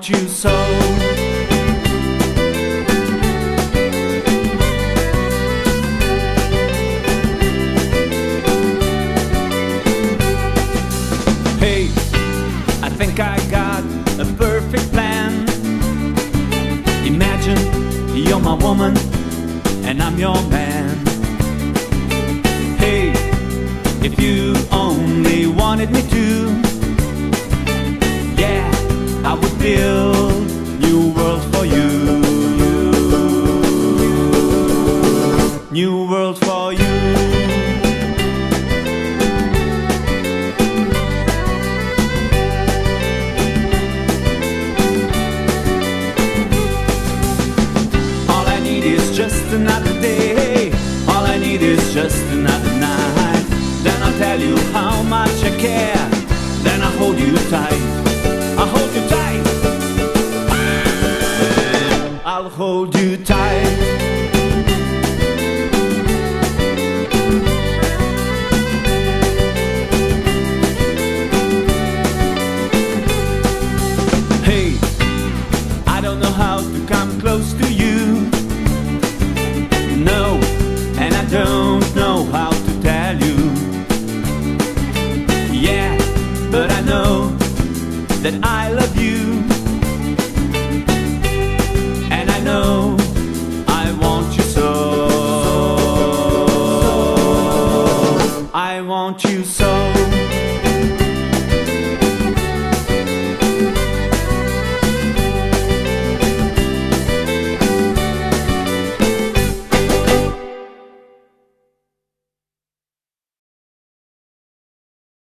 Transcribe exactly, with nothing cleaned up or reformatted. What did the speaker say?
want you so. Hey, I think I got a perfect plan. Imagine you're my woman and I'm your man. Hey, if you only wanted me to, yeah, I would build new worlds for you. New worlds for you. All I need is just another day. All I need is just another night. Then I'll tell you how much I care. Then I'll hold you tight. I'll hold you tight. I'll hold you tight. Hey, I don't know how to come close to you. No, and I don't know how to tell you. Yeah, but I know that I love you. And I know I want you so. I want you so.